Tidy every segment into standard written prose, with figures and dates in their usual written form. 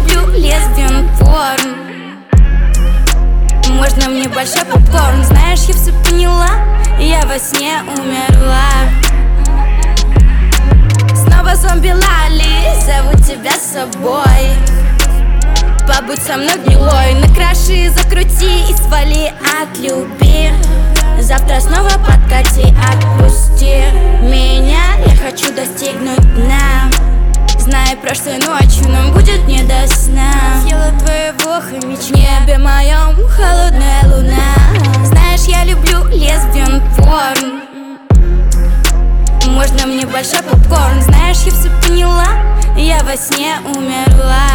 люблю лесбиян порн. Можно мне большой попкорн? Знаешь, я все поняла, я во сне умерла. Снова зомби Лали, зову тебя с собой. Побудь со мной гнилой, накраши, закрути и свали от любви. Завтра снова подкати, отпусти меня, я хочу достигнуть дна. Знаю, прошлой ночью нам будет не до сна. Съела твоего хомячка, в небе моем холодная луна. Знаешь, я люблю лесбиян порн. Можно мне большой попкорн? Знаешь, я все поняла, я во сне умерла.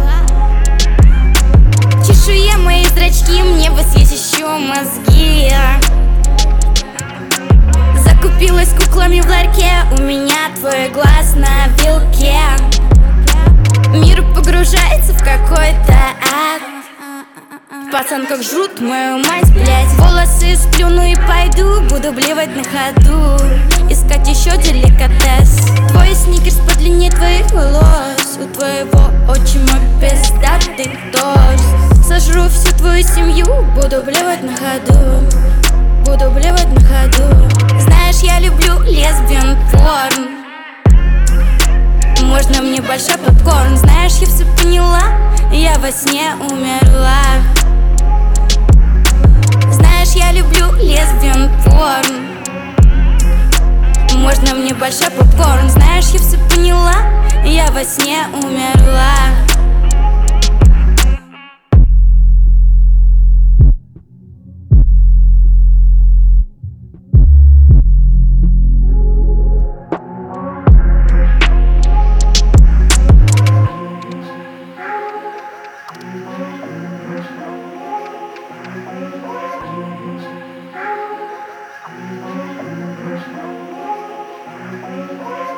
Чешуя мои зрачки, мне бы съесть еще мозги. Закупилась куклами в ларьке, у меня твой глаз на вилке. Мир погружается в какой-то ад. В пацанках жрут мою мать, блять. Волосы сплюну и пойду, буду блевать на ходу. Искать еще деликатес. Твой сникерс подлиннее твоих волос. У твоего отчима пиздатый торс. Сожру всю твою семью, буду блевать на ходу. Буду блевать на ходу. Знаешь, я люблю лесбиян порн. Можно мне большой попкорн? Знаешь, я все поняла, я во сне умерла. Знаешь, я люблю лесбиян порн. Можно мне большой попкорн? Знаешь, я все поняла, я во сне умерла.